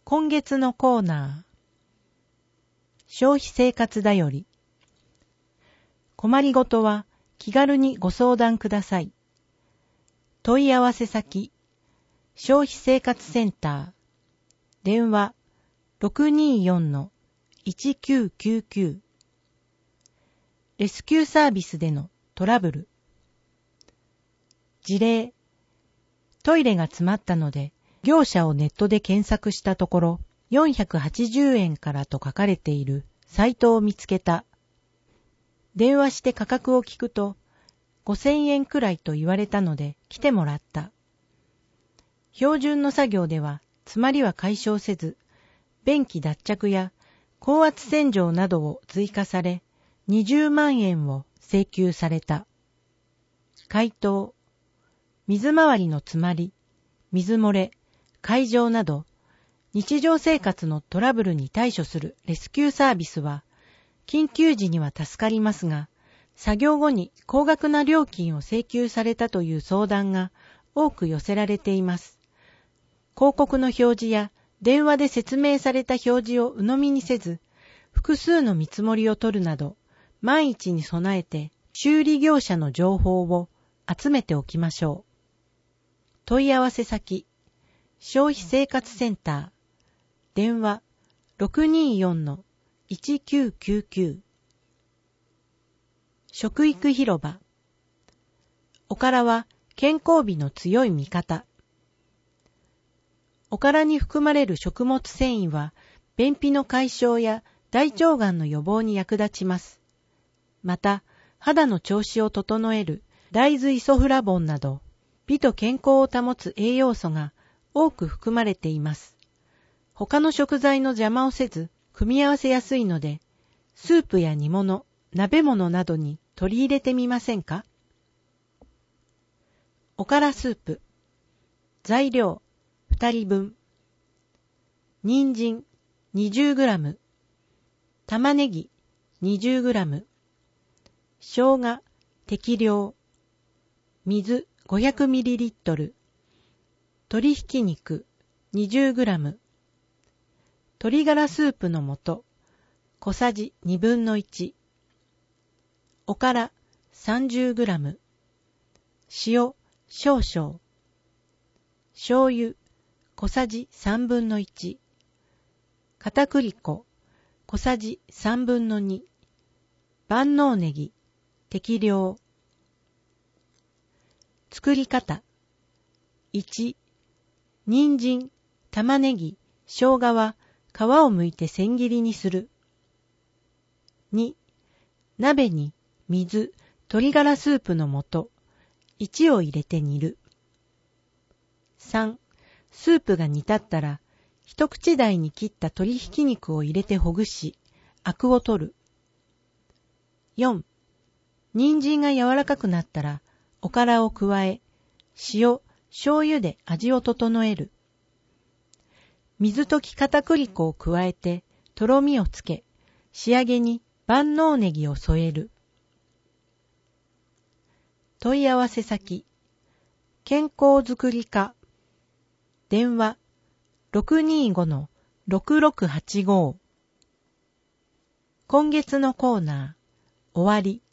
今月のコーナー。消費生活だより。困りごとは気軽にご相談ください。問い合わせ先、消費生活センター。電話 624-1999。レスキューサービスでのトラブル。事例、トイレが詰まったので、業者をネットで検索したところ、480円からと書かれているサイトを見つけた。電話して価格を聞くと、5000円くらいと言われたので来てもらった。標準の作業では詰まりは解消せず、便器脱着や高圧洗浄などを追加され、20万円を請求された。回答、水回りの詰まり、水漏れ、開錠など、日常生活のトラブルに対処するレスキューサービスは、緊急時には助かりますが、作業後に高額な料金を請求されたという相談が多く寄せられています。広告の表示や電話で説明された表示を鵜呑みにせず、複数の見積もりを取るなど、万一に備えて修理業者の情報を集めておきましょう。問い合わせ先、消費生活センター、電話 624-1999。食育広場。おからは健康美の強い味方。おからに含まれる食物繊維は、便秘の解消や大腸がんの予防に役立ちます。また、肌の調子を整える大豆イソフラボンなど、美と健康を保つ栄養素が多く含まれています。他の食材の邪魔をせず、組み合わせやすいので、スープや煮物、鍋物などに取り入れてみませんか？おからスープ。材料2人分。人参 20g、玉ねぎ 20g、生姜適量、水500ml、鶏ひき肉 20g、鶏ガラスープの素小さじ1/2、おから30g、塩少々、醤油小さじ1/3、片栗粉小さじ2/3、万能ネギ適量。作り方。1、人参、玉ねぎ、生姜は皮を剥いて千切りにする。2、鍋に水、鶏ガラスープの素1を入れて煮る。3、スープが煮立ったら、一口大に切った鶏ひき肉を入れてほぐし、アクを取る。4、人参が柔らかくなったら、おからを加え、塩、醤油で味を整える。水溶き片栗粉を加えて、とろみをつけ、仕上げに万能ネギを添える。問い合わせ先、健康づくり課。電話 625-6685。今月のコーナー、終わり。